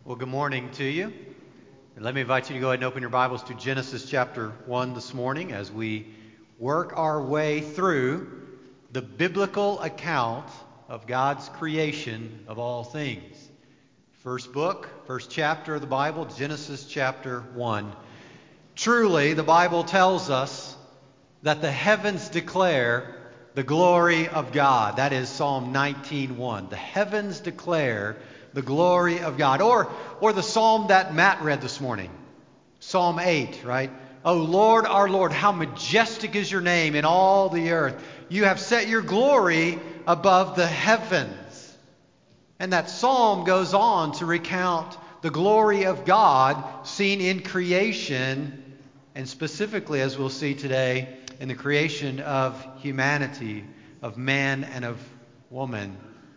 Well, good morning to you. And let me invite you to go ahead and open your Bibles to Genesis chapter 1 this morning as we work our way through the biblical account of God's creation of all things. First chapter of the Bible, Genesis chapter 1. Truly, the Bible tells us that the heavens declare the glory of God. That is Psalm 19:1. The heavens declare the glory of God. Or the psalm that Matt read this morning, Psalm 8, right? O Lord, our Lord, how majestic is your name in all the earth. You have set your glory above the heavens. And that psalm goes on to recount the glory of God seen in creation, and specifically, as we'll see today, in the creation of humanity, of man and of woman.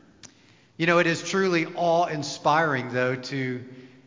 You know, it is truly awe-inspiring, though, to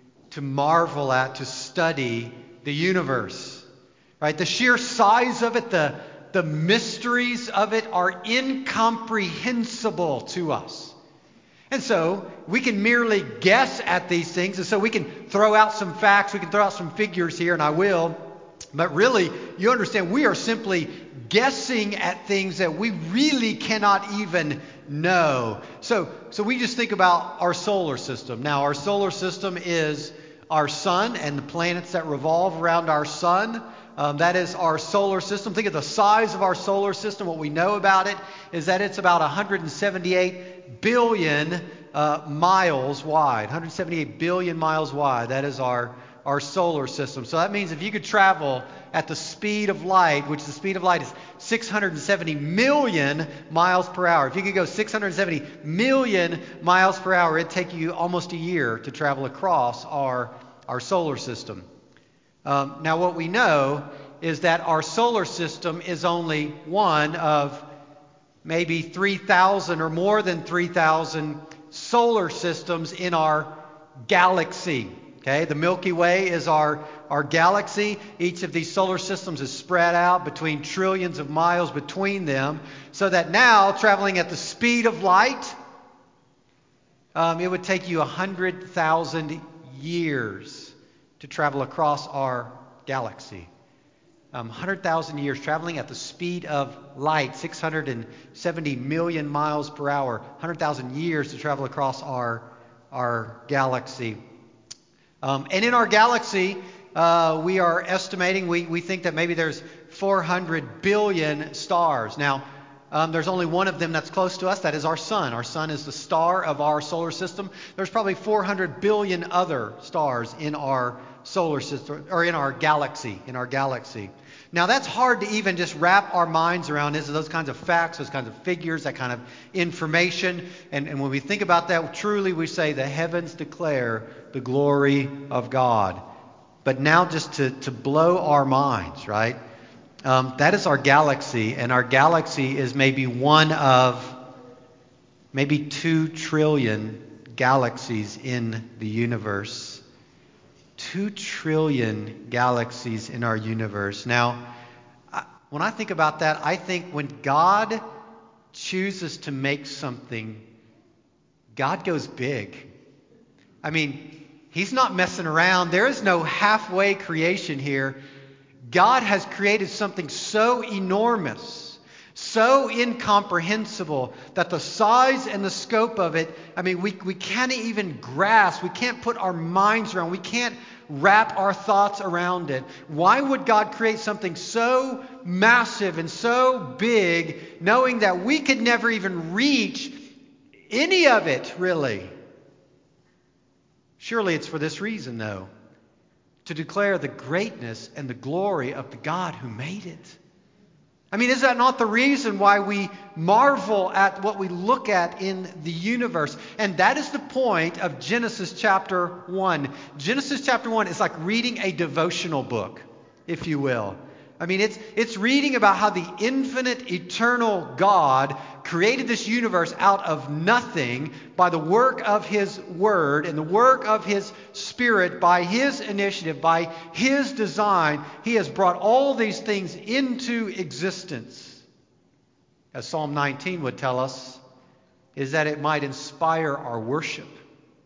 marvel at, to study the universe, right? The sheer size of it, the mysteries of it are incomprehensible to us. And so we can merely guess at these things, and so we can throw out some facts, we can throw out some figures here, and I will. But really, you understand, we are simply guessing at things that we really cannot even know. So we just think about our solar system. Now, our solar system is our sun and the planets that revolve around our sun. That is our solar system. Think of the size of our solar system. What we know about it is that it's about 178 billion miles wide. 178 billion miles wide. That is our solar system. So that means if you could travel at the speed of light, which the speed of light is 670 million miles per hour. If you could go 670 million miles per hour, it'd take you almost a year to travel across our solar system. Now what we know is that our solar system is only one of maybe 3,000 or more than 3,000 solar systems in our galaxy. Okay, the Milky Way is our galaxy. Each of these solar systems is spread out between trillions of miles between them, so that now, traveling at the speed of light, it would take you 100,000 years to travel across our galaxy. 100,000 years traveling at the speed of light, 670 million miles per hour, 100,000 years to travel across our galaxy. And in our galaxy, we are estimating, we think that maybe there's 400 billion stars. Now, there's only one of them that's close to us. That is our sun. Our sun is the star of our solar system. There's probably 400 billion other stars in our solar system, or in our galaxy. Now, that's hard to even just wrap our minds around. Is those kinds of facts, those kinds of figures, that kind of information. And when we think about that, truly we say the heavens declare the glory of God. But now just to blow our minds, right? That is our galaxy, and our galaxy is maybe one of maybe 2 trillion galaxies in the universe. 2 trillion galaxies in our universe. Now, when I think about that, I think when God chooses to make something, God goes big. I mean, He's not messing around. There is no halfway creation here. God has created something so enormous, so incomprehensible, that the size and the scope of it, I mean, we can't even grasp, we can't put our minds around, we can't wrap our thoughts around it. Why would God create something so massive and so big, knowing that we could never even reach any of it, really? Surely it's for this reason, though, to declare the greatness and the glory of the God who made it. I mean, is that not the reason why we marvel at what we look at in the universe? And that is the point of Genesis chapter 1. Genesis chapter 1 is like reading a devotional book, if you will. I mean, it's reading about how the infinite, eternal God created this universe out of nothing by the work of His Word and the work of His Spirit, by His initiative, by His design. He has brought all these things into existence. As Psalm 19 would tell us, is that it might inspire our worship.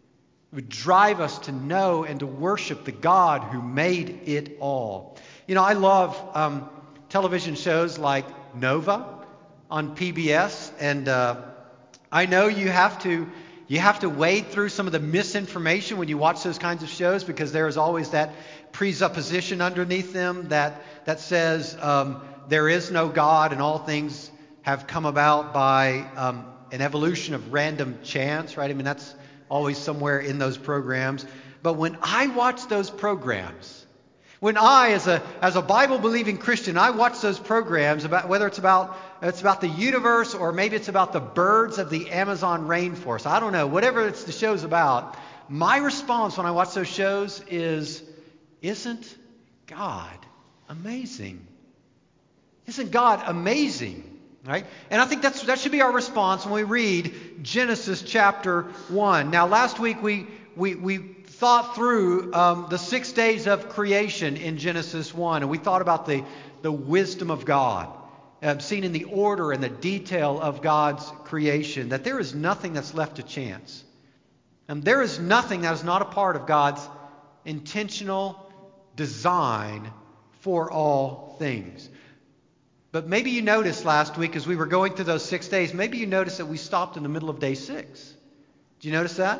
It would drive us to know and to worship the God who made it all. I love television shows like Nova on PBS, and I know you have to wade through some of the misinformation when you watch those kinds of shows, because there is always that presupposition underneath them that says there is no God and all things have come about by an evolution of random chance, right? I mean, that's always somewhere in those programs. But when I watch those programs, when I, as a Bible-believing Christian, I watch those programs about whether it's about the universe, or maybe it's about the birds of the Amazon rainforest. I don't know. Whatever the show's about, my response when I watch those shows is, isn't God amazing? Isn't God amazing? Right? And I think that should be our response when we read Genesis chapter 1. Now, last week we thought through the 6 days of creation in Genesis 1, and we thought about the wisdom of God, seen in the order and the detail of God's creation, that there is nothing that's left to chance. And there is nothing that is not a part of God's intentional design for all things. But maybe you noticed last week as we were going through those 6 days, maybe you noticed that we stopped in the middle of day 6. Did you notice that?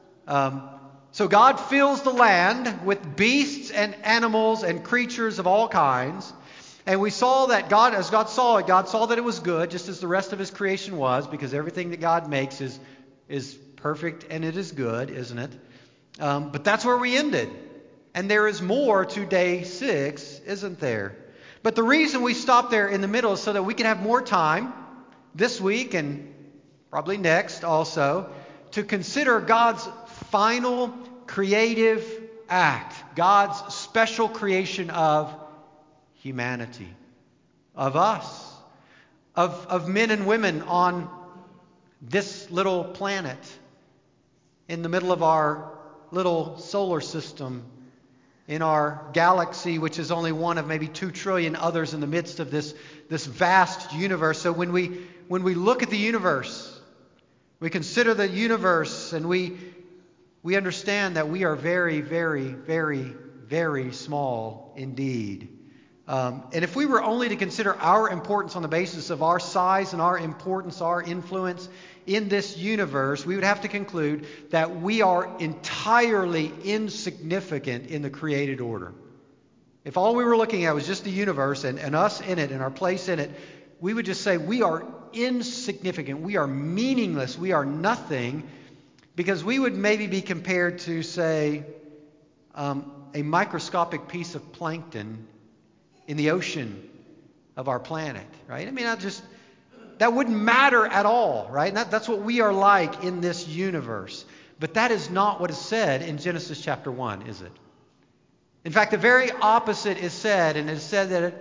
So God fills the land with beasts and animals and creatures of all kinds. And we saw that as God saw it, God saw that it was good, just as the rest of His creation was, because everything that God makes is perfect and it is good, isn't it? But that's where we ended. And there is more to day 6, isn't there? But the reason we stopped there in the middle is so that we can have more time this week and probably next also to consider God's final creative act, God's special creation of humanity, of us, of men and women on this little planet in the middle of our little solar system, in our galaxy, which is only one of maybe 2 trillion others in the midst of this vast universe. So when we look at the universe, we consider the universe, and we understand that we are very, very, very, very small indeed. And if we were only to consider our importance on the basis of our size and our importance, our influence in this universe, we would have to conclude that we are entirely insignificant in the created order. If all we were looking at was just the universe and us in it and our place in it, we would just say we are insignificant, we are meaningless, we are nothing, because we would maybe be compared to, say, a microscopic piece of plankton in the ocean of our planet, right? I mean, that wouldn't matter at all, right? And that's what we are like in this universe. But that is not what is said in Genesis chapter 1, is it? In fact, the very opposite is said, and it is said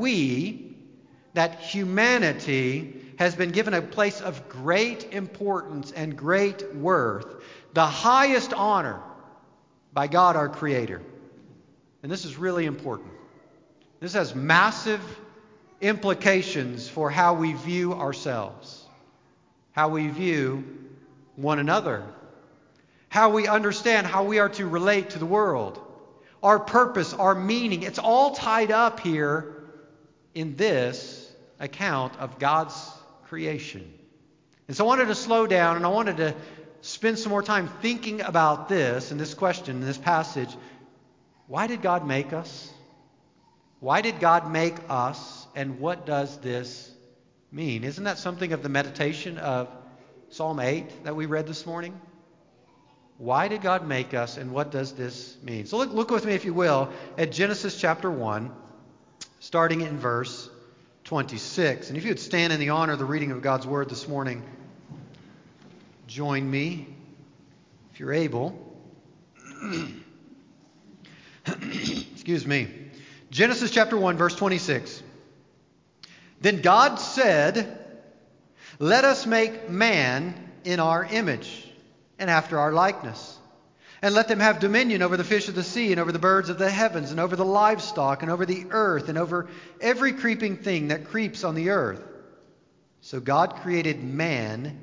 that humanity has been given a place of great importance and great worth, the highest honor by God our Creator. And this is really important. This has massive implications for how we view ourselves, how we view one another, how we understand how we are to relate to the world, our purpose, our meaning. It's all tied up here in this account of God's creation. And so I wanted to slow down, and I wanted to spend some more time thinking about this and this question in this passage. Why did God make us? Why did God make us, and what does this mean? Isn't that something of the meditation of Psalm 8 that we read this morning? Why did God make us, and what does this mean? So look with me, if you will, at Genesis chapter 1, starting in verse 26. And if you would stand in the honor of the reading of God's Word this morning, join me, if you're able. Excuse me. Genesis chapter 1, verse 26. Then God said, "Let us make man in our image, and after our likeness, and let them have dominion over the fish of the sea, and over the birds of the heavens, and over the livestock, and over the earth, and over every creeping thing that creeps on the earth." So God created man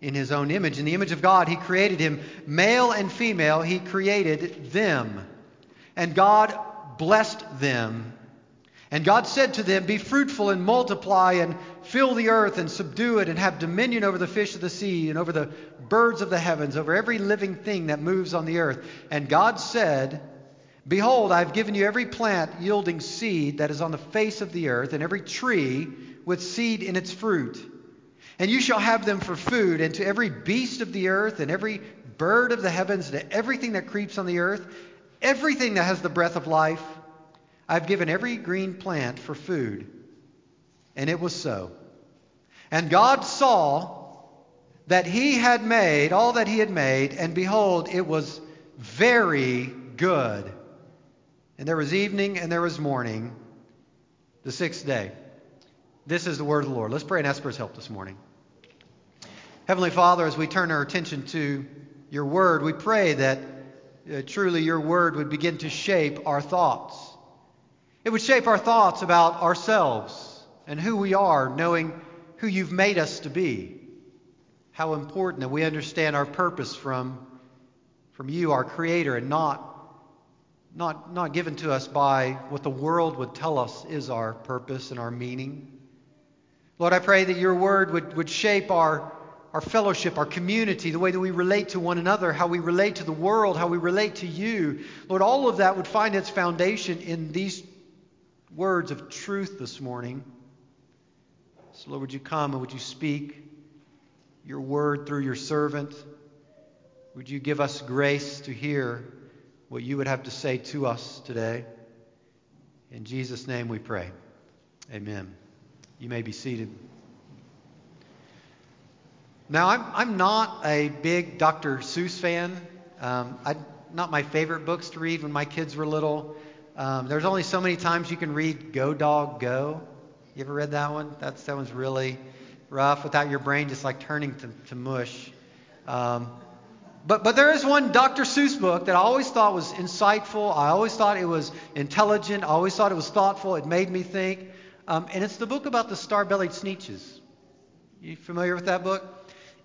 in His own image. In the image of God, He created him. Male and female, He created them. And God blessed them. And God said to them, "Be fruitful and multiply and fill the earth and subdue it and have dominion over the fish of the sea and over the birds of the heavens, over every living thing that moves on the earth." And God said, "Behold, I have given you every plant yielding seed that is on the face of the earth, and every tree with seed in its fruit. And you shall have them for food, and to every beast of the earth, and every bird of the heavens, and to everything that creeps on the earth, everything that has the breath of life, I have given every green plant for food." And it was so. And God saw that He had made all that He had made, and behold, it was very good. And there was evening and there was morning, the sixth day. This is the word of the Lord. Let's pray and ask for His help this morning. Heavenly Father, as we turn our attention to Your word, we pray that truly Your word would begin to shape our thoughts. It would shape our thoughts about ourselves and who we are, knowing who You've made us to be. How important that we understand our purpose from You, our Creator, and not given to us by what the world would tell us is our purpose and our meaning. Lord, I pray that Your word would shape our fellowship, our community, the way that we relate to one another, how we relate to the world, how we relate to You. Lord, all of that would find its foundation in these words of truth this morning. So Lord, would You come and would You speak Your word through Your servant? Would You give us grace to hear what You would have to say to us today? In Jesus' name we pray. Amen. You may be seated. Now, I'm not a big Dr. Seuss fan. Not my favorite books to read when my kids were little. There's only so many times you can read Go Dog Go. You ever read that one? That one's really rough without your brain just like turning to mush. But there is one Dr. Seuss book that I always thought was insightful. I always thought it was intelligent. I always thought it was thoughtful. It made me think. And it's the book about the star-bellied Sneetches. You familiar with that book?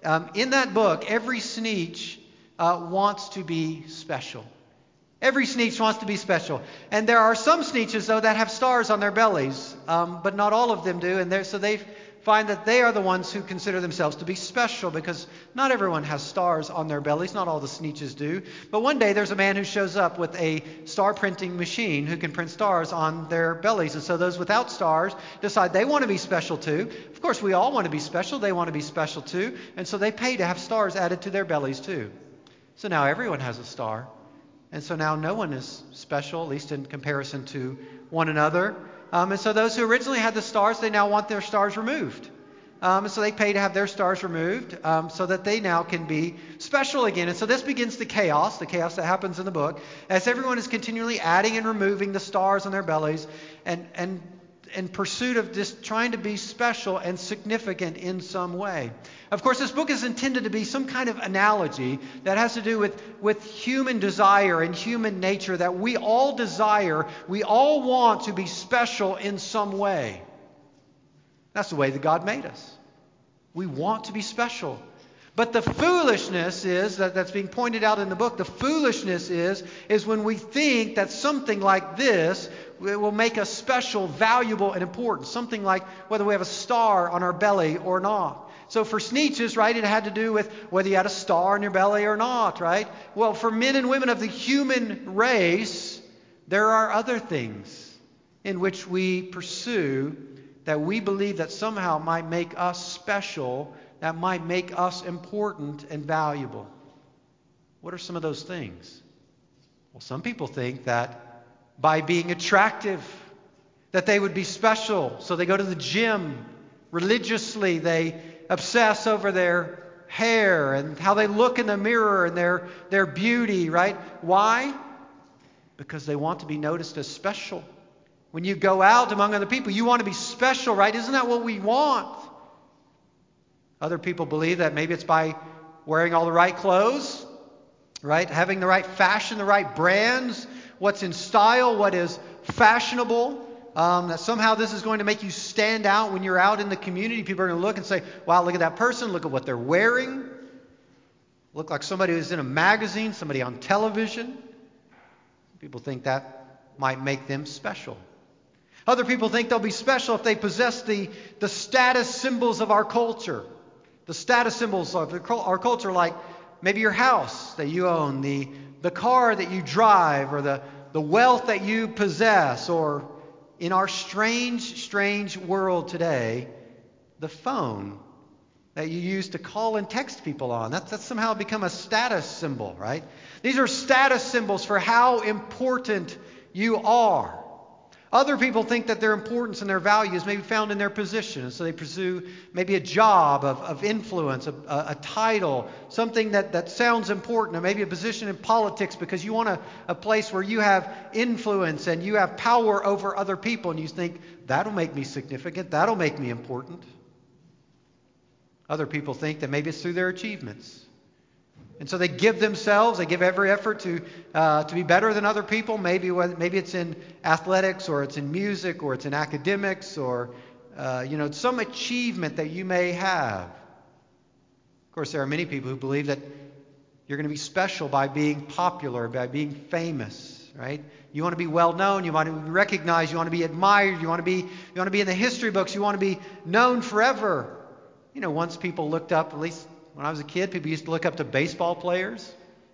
In that book, every Sneetch wants to be special. Every Sneetch wants to be special. And there are some Sneetches, though, that have stars on their bellies, but not all of them do. And so they find that they are the ones who consider themselves to be special, because not everyone has stars on their bellies. Not all the Sneetches do. But one day there's a man who shows up with a star printing machine who can print stars on their bellies. And so those without stars decide they want to be special too. Of course, we all want to be special. They want to be special too. And so they pay to have stars added to their bellies too. So now everyone has a star. And so now no one is special, at least in comparison to one another. And so those who originally had the stars, they now want their stars removed. And so they pay to have their stars removed so that they now can be special again. And so this begins the chaos that happens in the book, as everyone is continually adding and removing the stars on their bellies and in pursuit of just trying to be special and significant in some way. Of course, this book is intended to be some kind of analogy that has to do with human desire and human nature, that we all desire, we all want to be special in some way. That's the way that God made us. We want to be special. But the foolishness is, that's being pointed out in the book, the foolishness is when we think that something like this will make us special, valuable, and important. Something like whether we have a star on our belly or not. So for Sneetches, right, it had to do with whether you had a star on your belly or not, right? Well, for men and women of the human race, there are other things in which we pursue that we believe that somehow might make us special, that might make us important and valuable. What are some of those things? Well, some people think that by being attractive, that they would be special. So they go to the gym religiously. They obsess over their hair and how they look in the mirror and their beauty, right? Why? Because they want to be noticed as special. When you go out among other people, you want to be special, right? Isn't that what we want? Other people believe that maybe it's by wearing all the right clothes, right? Having the right fashion, the right brands, what's in style, what is fashionable. that somehow this is going to make you stand out when you're out in the community. People are going to look and say, wow, look at that person. Look at what they're wearing. Look like somebody who's in a magazine, somebody on television. People think that might make them special. Other people think they'll be special if they possess the status symbols of our culture. The status symbols of our culture, like maybe your house that you own, the car that you drive, or the wealth that you possess, or in our strange world today, the phone that you use to call and text people on. That's somehow become a status symbol, right? These are status symbols for how important you are. Other people think that their importance and their value is maybe found in their position, and so they pursue maybe a job of influence, a title, something that sounds important, or maybe a position in politics because you want a place where you have influence and you have power over other people, and you think, that'll make me significant, that'll make me important. Other people think that maybe it's through their achievements. And so they give every effort to be better than other people. Maybe it's in athletics, or it's in music, or it's in academics, or some achievement that you may have. Of course, there are many people who believe that you're going to be special by being popular, by being famous, right? You want to be well known, you want to be recognized, you want to be admired, you want to be in the history books, you want to be known forever. Once people looked up, at least when I was a kid, people used to look up to baseball players.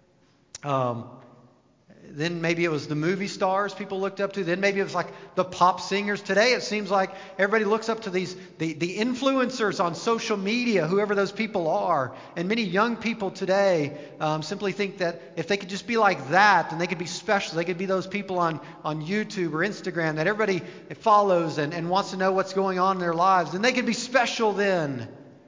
Then maybe it was the movie stars people looked up to. Then maybe it was like the pop singers. Today it seems like everybody looks up to the influencers on social media, whoever those people are. And many young people today simply think that if they could just be like that, then they could be special. They could be those people on YouTube or Instagram that everybody follows and wants to know what's going on in their lives. And they could be special then.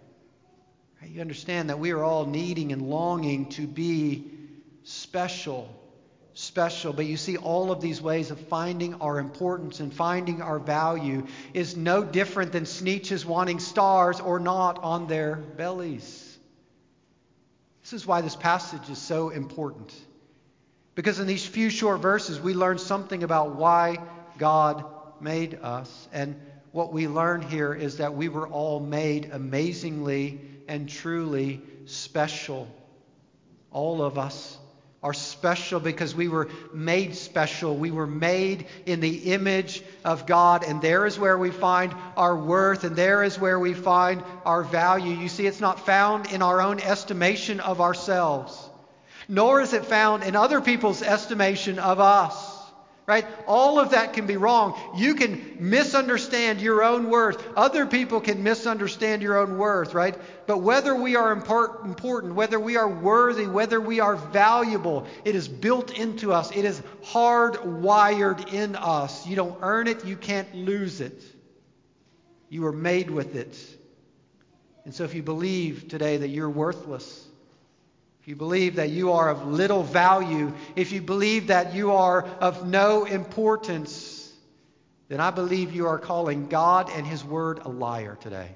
You understand that we are all needing and longing to be special. But you see, all of these ways of finding our importance and finding our value is no different than Sneetches wanting stars or not on their bellies. This is why this passage is so important. Because in these few short verses, we learn something about why God made us. And what we learn here is that we were all made amazingly and truly special. All of us are special because we were made special. We were made in the image of God, and there is where we find our worth, and there is where we find our value. You see, it's not found in our own estimation of ourselves, nor is it found in other people's estimation of us. Right? All of that can be wrong. You can misunderstand your own worth. Other people can misunderstand your own worth, right? But whether we are important, whether we are worthy, whether we are valuable, it is built into us. It is hardwired in us. You don't earn it. You can't lose it. You are made with it. And so if you believe today that you're worthless, if you believe that you are of little value, if you believe that you are of no importance, then I believe you are calling God and His Word a liar today.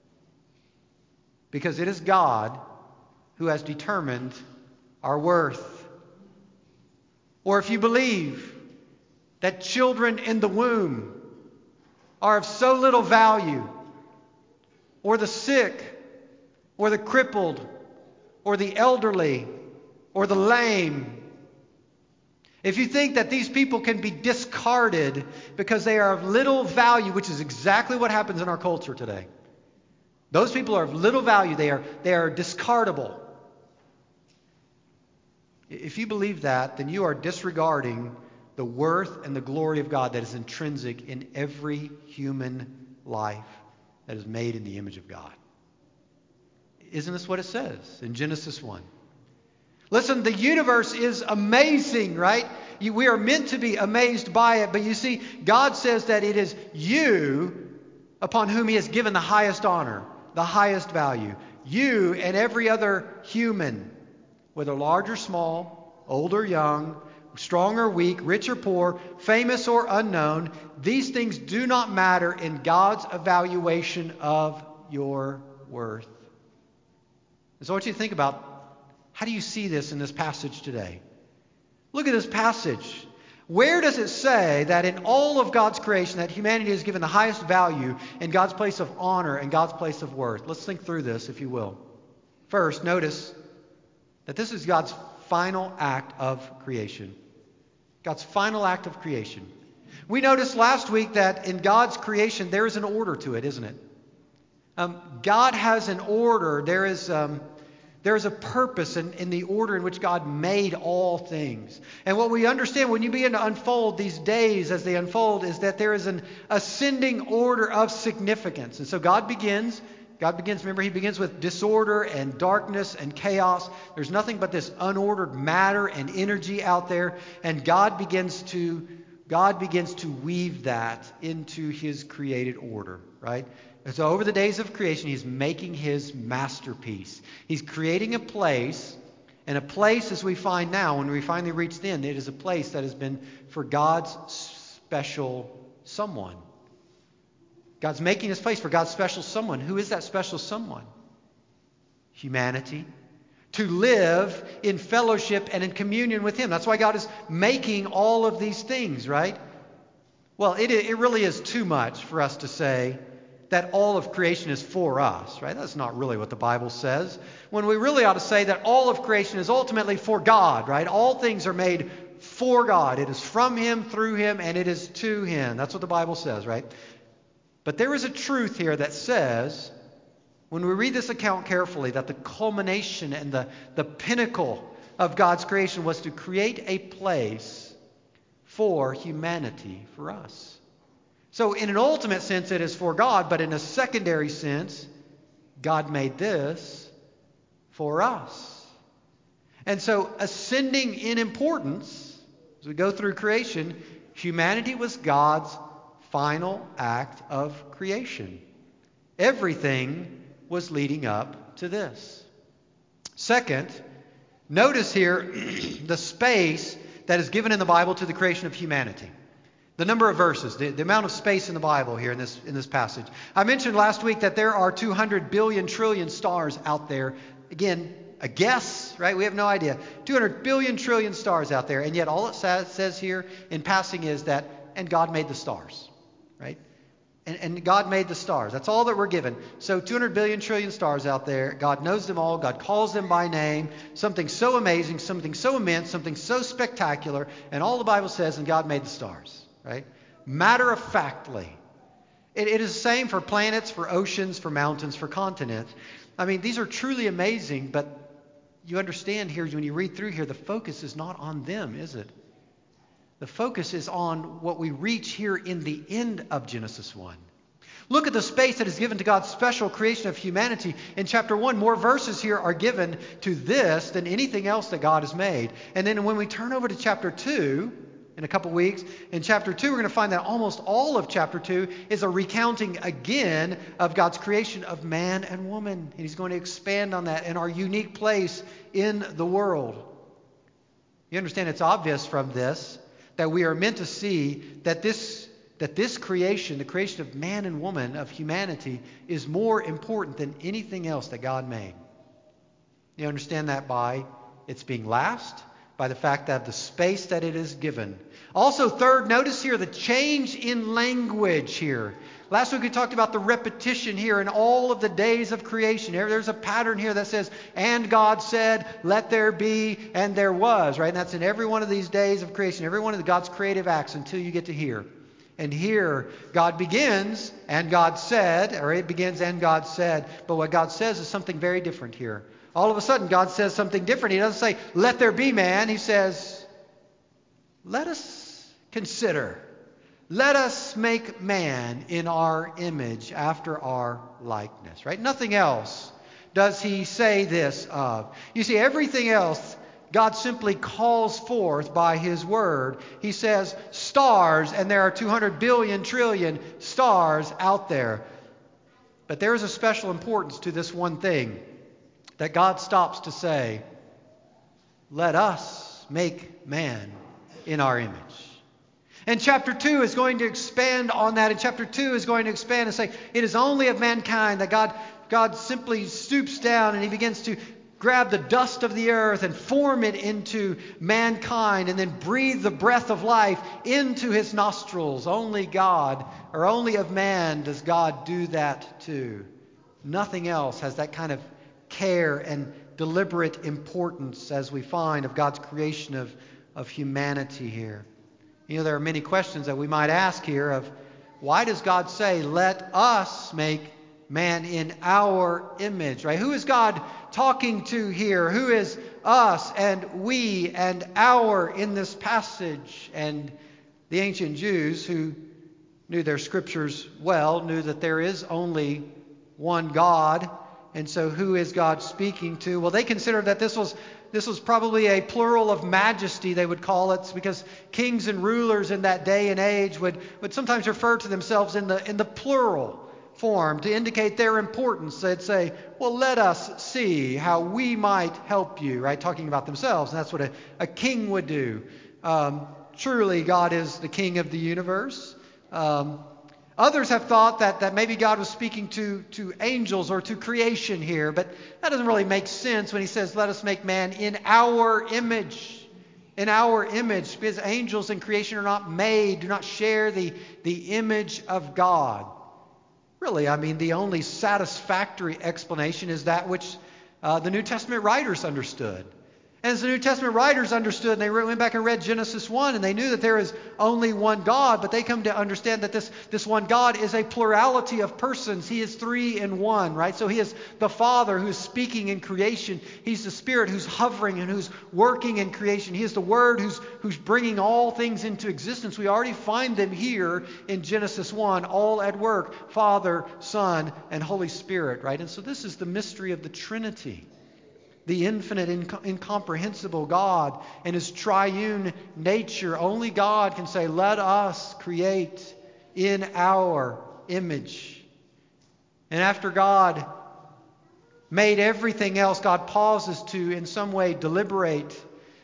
Because it is God who has determined our worth. Or if you believe that children in the womb are of so little value, or the sick, or the crippled, or the elderly, or the lame. If you think that these people can be discarded because they are of little value, which is exactly what happens in our culture today. Those people are of little value. They are discardable. If you believe that, then you are disregarding the worth and the glory of God that is intrinsic in every human life that is made in the image of God. Isn't this what it says in Genesis 1? Listen, the universe is amazing, right? We are meant to be amazed by it. But you see, God says that it is you upon whom He has given the highest honor, the highest value. You and every other human, whether large or small, old or young, strong or weak, rich or poor, famous or unknown, these things do not matter in God's evaluation of your worth. So I want you to think about, how do you see this in this passage today? Look at this passage. Where does it say that in all of God's creation that humanity is given the highest value in God's place of honor and God's place of worth? Let's think through this, if you will. First, notice that this is God's final act of creation. God's final act of creation. We noticed last week that in God's creation there is an order to it, isn't it? God has an order. There is a purpose in the order in which God made all things. And what we understand when you begin to unfold these days as they unfold is that there is an ascending order of significance. And so God begins, remember, he begins with disorder and darkness and chaos. There's nothing but this unordered matter and energy out there. And God begins to weave that into his created order, right? And so over the days of creation, he's making his masterpiece. He's creating a place, and a place, as we find now, when we finally reach the end, it is a place that has been for God's special someone. God's making this place for God's special someone. Who is that special someone? Humanity. To live in fellowship and in communion with him. That's why God is making all of these things, right? Well, it really is too much for us to say that all of creation is for us, right? That's not really what the Bible says. When we really ought to say that all of creation is ultimately for God, right? All things are made for God. It is from him, through him, and it is to him. That's what the Bible says, right? But there is a truth here that says, when we read this account carefully, that the culmination and the pinnacle of God's creation was to create a place for humanity, for us. So in an ultimate sense, it is for God, but in a secondary sense, God made this for us. And so ascending in importance, as we go through creation, humanity was God's final act of creation. Everything was leading up to this. Second, notice here the space that is given in the Bible to the creation of humanity. The number of verses, the amount of space in the Bible here in this passage. I mentioned last week that there are 200 billion trillion stars out there. Again, a guess, right? We have no idea. 200 billion trillion stars out there. And yet all it says here in passing is that, and God made the stars, right? And God made the stars. That's all that we're given. So 200 billion trillion stars out there. God knows them all. God calls them by name. Something so amazing, something so immense, something so spectacular. And all the Bible says, and God made the stars. Right? Matter-of-factly. It is the same for planets, for oceans, for mountains, for continents. I mean, these are truly amazing, but you understand here, when you read through here, the focus is not on them, is it? The focus is on what we reach here in the end of Genesis 1. Look at the space that is given to God's special creation of humanity. In chapter 1, more verses here are given to this than anything else that God has made. And then when we turn over to chapter 2, in a couple weeks, in chapter 2, we're going to find that almost all of chapter 2 is a recounting again of God's creation of man and woman. And he's going to expand on that and our unique place in the world. You understand, it's obvious from this that we are meant to see that this creation, the creation of man and woman, of humanity, is more important than anything else that God made. You understand that by its being last, by the fact that the space that it is given. Also, third, notice here the change in language here. Last week we talked about the repetition here in all of the days of creation. There's a pattern here that says, and God said, let there be, and there was, right? And that's in every one of these days of creation, every one of God's creative acts until you get to here. And here, God begins, and God said, or it begins, and God said. But what God says is something very different here. All of a sudden, God says something different. He doesn't say, let there be man. He says, let us consider. Let us make man in our image, after our likeness. Right? Nothing else does he say this of. You see, everything else God simply calls forth by his word. He says stars, and there are 200 billion trillion stars out there. But there is a special importance to this one thing, that God stops to say, let us make man in our image. And chapter 2 is going to expand on that. And chapter 2 is going to expand and say, it is only of mankind that God simply stoops down and he begins to grab the dust of the earth and form it into mankind and then breathe the breath of life into his nostrils. Only God, or only of man, does God do that to. Nothing else has that kind of care and deliberate importance as we find of God's creation of humanity here. You know, there are many questions that we might ask here of why does God say, let us make man in our image, right? Who is God talking to here? Who is us and we and our in this passage? And the ancient Jews, who knew their scriptures well, knew that there is only one God. And so who is God speaking to? Well, they considered that this was probably a plural of majesty, they would call it, because kings and rulers in that day and age would sometimes refer to themselves in the plural form to indicate their importance. They'd say, well, let us see how we might help you, right? Talking about themselves. And that's what a king would do. Truly, God is the king of the universe. Others have thought that maybe God was speaking to angels or to creation here, but that doesn't really make sense when he says, let us make man in our image. In our image, because angels and creation are not made, do not share the image of God. Really, I mean, the only satisfactory explanation is that which the New Testament writers understood. As the New Testament writers understood, and they went back and read Genesis 1, and they knew that there is only one God, but they come to understand that this one God is a plurality of persons. He is three in one, right? So he is the Father who is speaking in creation. He's the Spirit who's hovering and who's working in creation. He is the Word who's bringing all things into existence. We already find them here in Genesis 1, all at work, Father, Son, and Holy Spirit, right? And so this is the mystery of the Trinity. The infinite, incomprehensible God and his triune nature. Only God can say, let us create in our image. And after God made everything else, God pauses to, in some way, deliberate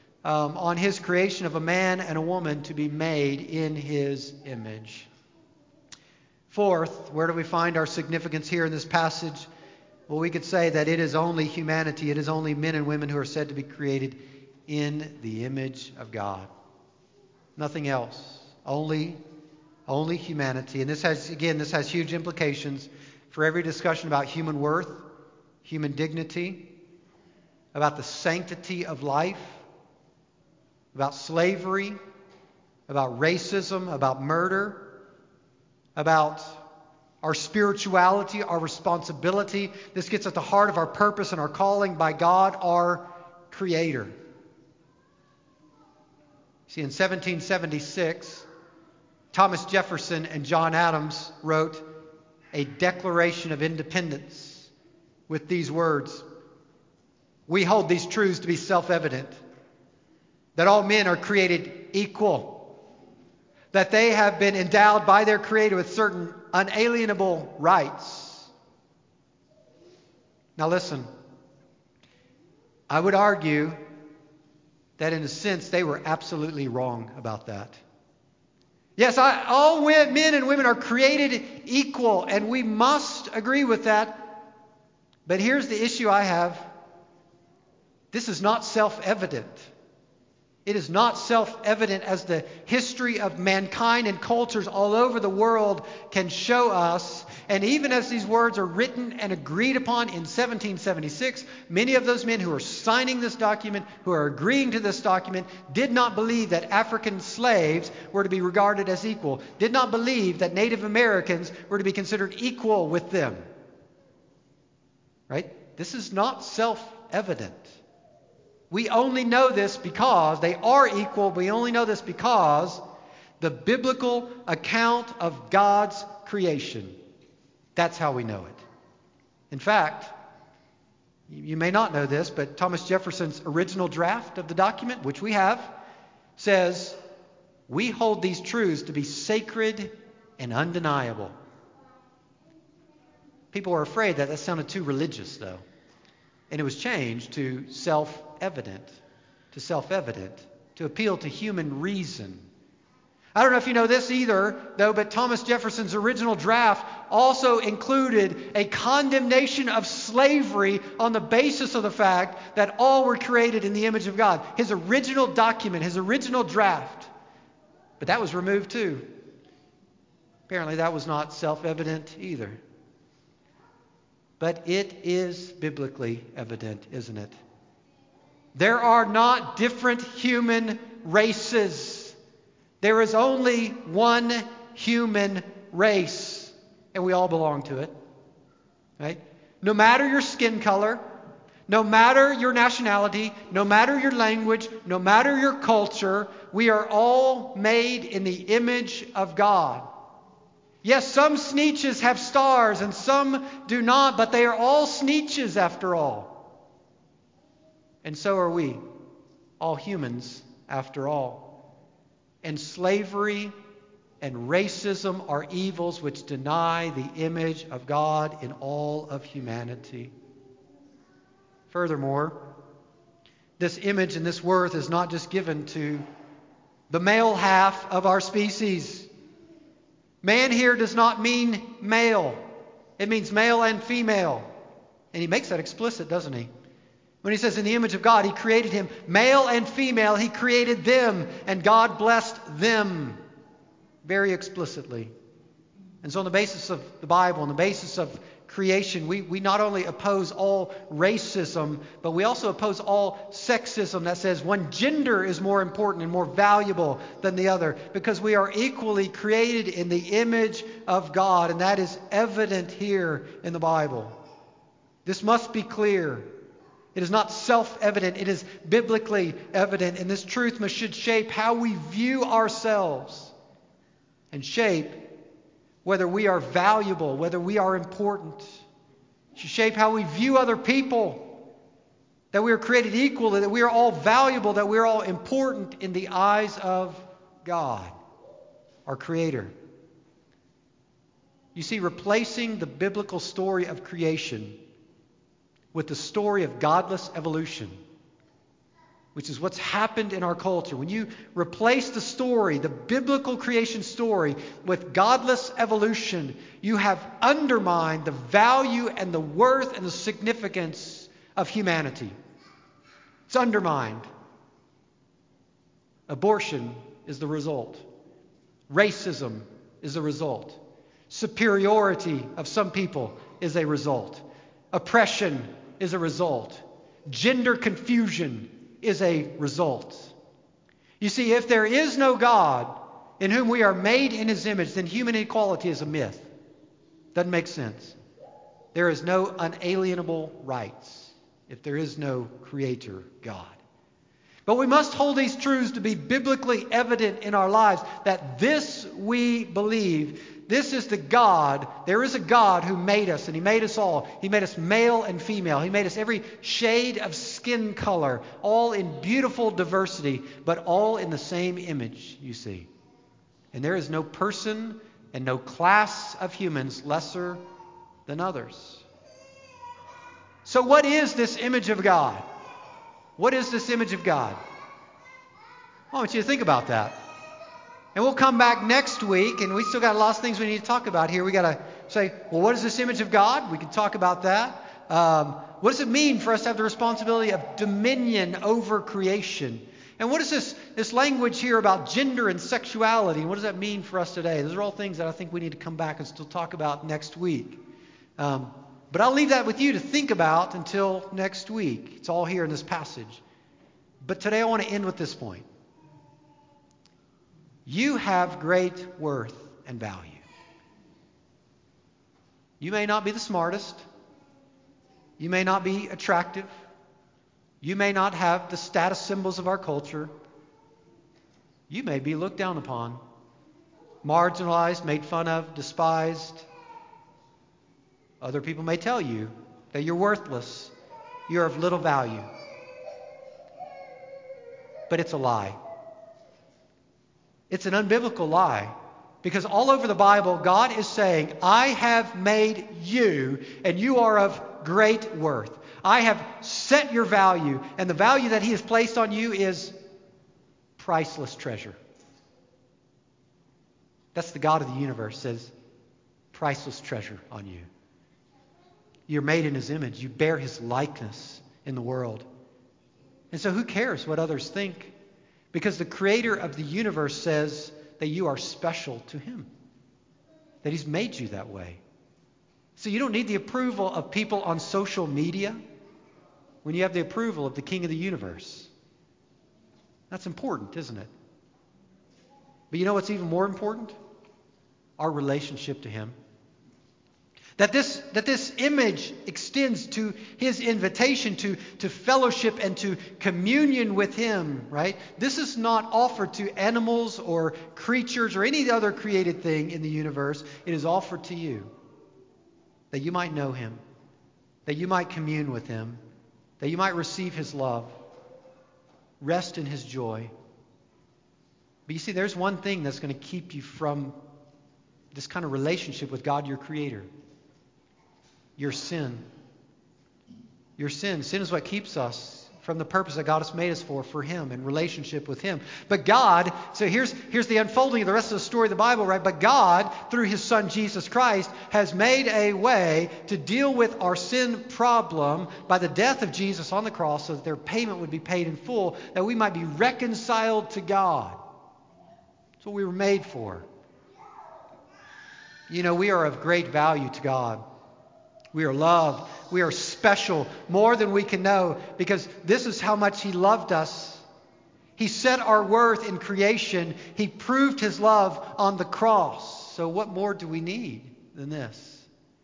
on his creation of a man and a woman to be made in his image. Fourth, where do we find our significance here in this passage? Well, we could say that it is only humanity, it is only men and women who are said to be created in the image of God. Nothing else. Only humanity. And this has huge implications for every discussion about human worth, human dignity, about the sanctity of life, about slavery, about racism, about murder, about our spirituality, our responsibility. This gets at the heart of our purpose and our calling by God, our Creator. See, in 1776, Thomas Jefferson and John Adams wrote a Declaration of Independence with these words: we hold these truths to be self-evident, that all men are created equal, that they have been endowed by their Creator with certain unalienable rights. Now listen, I would argue that in a sense they were absolutely wrong about that. Yes, all men and women are created equal, and we must agree with that. But here's the issue I have. This is not self-evident. It is not self-evident, as the history of mankind and cultures all over the world can show us. And even as these words are written and agreed upon in 1776, many of those men who are signing this document, who are agreeing to this document, did not believe that African slaves were to be regarded as equal, did not believe that Native Americans were to be considered equal with them. Right? This is not self-evident. We only know this because they are equal. We only know this because the biblical account of God's creation. That's how we know it. In fact, you may not know this, but Thomas Jefferson's original draft of the document, which we have, says, we hold these truths to be sacred and undeniable. People were afraid that sounded too religious, though. And it was changed to self-evident, to appeal to human reason. I don't know if you know this either, though, but Thomas Jefferson's original draft also included a condemnation of slavery on the basis of the fact that all were created in the image of God. His original document, his original draft. But that was removed too. Apparently that was not self-evident either. But it is biblically evident, isn't it? There are not different human races. There is only one human race, and we all belong to it. Right? No matter your skin color, no matter your nationality, no matter your language, no matter your culture, we are all made in the image of God. Yes, some Sneetches have stars and some do not, but they are all Sneetches after all. And so are we, all humans after all. And slavery and racism are evils which deny the image of God in all of humanity. Furthermore, this image and this worth is not just given to the male half of our species. Man here does not mean male. It means male and female. And he makes that explicit, doesn't he? When he says in the image of God, he created him male and female. He created them, and God blessed them very explicitly. And so on the basis of the Bible, on the basis of creation, we not only oppose all racism, but we also oppose all sexism that says one gender is more important and more valuable than the other, because we are equally created in the image of God, and that is evident here in the Bible. This must be clear. It is not self-evident. It is biblically evident. And this truth should shape how we view ourselves and shape whether we are valuable, whether we are important. It should shape how we view other people, that we are created equally, that we are all valuable, that we are all important in the eyes of God, our Creator. You see, replacing the biblical story of creation with the story of godless evolution, which is what's happened in our culture. When you replace the story, the biblical creation story, with godless evolution, you have undermined the value and the worth and the significance of humanity. It's undermined. Abortion is the result. Racism is the result. Superiority of some people is a result. Oppression is a result. Gender confusion is a result. You see, if there is no God in whom we are made in His image, then human equality is a myth. Doesn't make sense. There is no unalienable rights if there is no Creator God. But we must hold these truths to be biblically evident in our lives, that this we believe. This is the God. There is a God who made us, and He made us all. He made us male and female. He made us every shade of skin color, all in beautiful diversity, but all in the same image, you see. And there is no person and no class of humans lesser than others. So what is this image of God? What is this image of God? I want you to think about that. And we'll come back next week, and we still got lots of things we need to talk about here. We got to say, well, what is this image of God? We can talk about that. What does it mean for us to have the responsibility of dominion over creation? And what is this language here about gender and sexuality? And what does that mean for us today? Those are all things that I think we need to come back and still talk about next week. But I'll leave that with you to think about until next week. It's all here in this passage. But today I want to end with this point. You have great worth and value. You may not be the smartest. You may not be attractive. You may not have the status symbols of our culture. You may be looked down upon, marginalized, made fun of, despised. Other people may tell you that you're worthless. You're of little value. But it's a lie. It's an unbiblical lie, because all over the Bible, God is saying, I have made you, and you are of great worth. I have set your value, and the value that He has placed on you is priceless treasure. That's the God of the universe, says, priceless treasure on you. You're made in His image. You bear His likeness in the world. And so who cares what others think? Because the Creator of the universe says that you are special to Him. That He's made you that way. So you don't need the approval of people on social media when you have the approval of the King of the universe. That's important, isn't it? But you know what's even more important? Our relationship to Him. That this image extends to His invitation to fellowship and to communion with Him, right? This is not offered to animals or creatures or any other created thing in the universe. It is offered to you. That you might know Him. That you might commune with Him. That you might receive His love. Rest in His joy. But you see, there's one thing that's going to keep you from this kind of relationship with God, your Creator. Your sin. Your sin. Sin is what keeps us from the purpose that God has made us for Him, in relationship with Him. But God, so here's the unfolding of the rest of the story of the Bible, right? But God, through His Son Jesus Christ, has made a way to deal with our sin problem by the death of Jesus on the cross so that their payment would be paid in full, that we might be reconciled to God. That's what we were made for. You know, we are of great value to God. We are loved. We are special, more than we can know, because this is how much He loved us. He set our worth in creation. He proved His love on the cross. So what more do we need than this?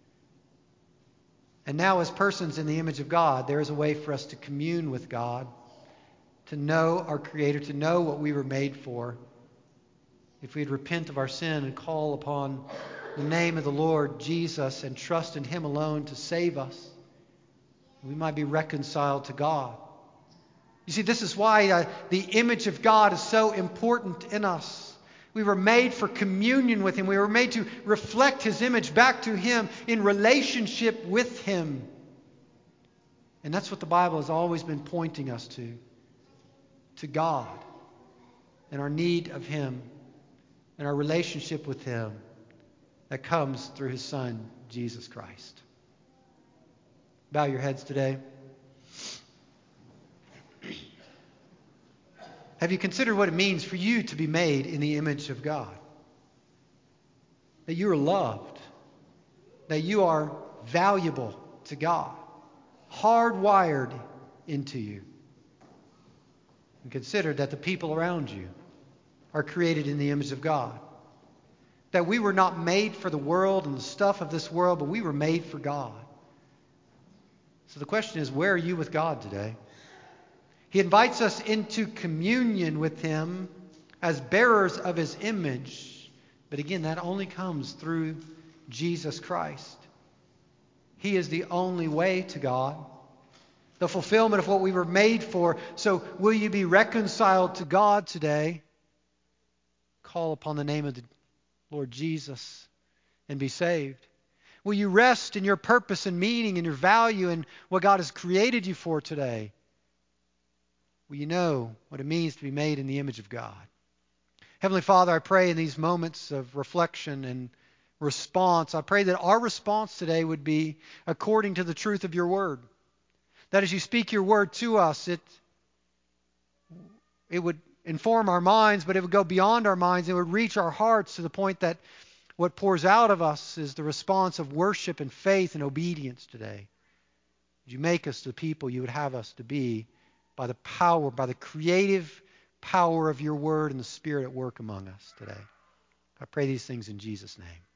And now, as persons in the image of God, there is a way for us to commune with God, to know our Creator, to know what we were made for. If we'd repent of our sin and call upon the name of the Lord Jesus and trust in Him alone to save us, we might be reconciled to God. You see, this is why the image of God is so important in us. We were made for communion with Him. We were made to reflect His image back to Him in relationship with Him. And that's what the Bible has always been pointing us to God and our need of Him and our relationship with Him that comes through His Son, Jesus Christ. Bow your heads today. Have you considered what it means for you to be made in the image of God? That you are loved. That you are valuable to God. Hardwired into you. And consider that the people around you are created in the image of God. That we were not made for the world and the stuff of this world, but we were made for God. So the question is, where are you with God today? He invites us into communion with Him as bearers of His image. But again, that only comes through Jesus Christ. He is the only way to God. The fulfillment of what we were made for. So will you be reconciled to God today? Call upon the name of the Lord Jesus and be saved. Will you rest in your purpose and meaning and your value and what God has created you for today? Will you know what it means to be made in the image of God? Heavenly Father, I pray in these moments of reflection and response, I pray that our response today would be according to the truth of your word. That as you speak your word to us, it would inform our minds, but it would go beyond our minds. It would reach our hearts to the point that what pours out of us is the response of worship and faith and obedience today. Would you make us the people you would have us to be by the power, by the creative power of your word and the Spirit at work among us today? I pray these things in Jesus' name.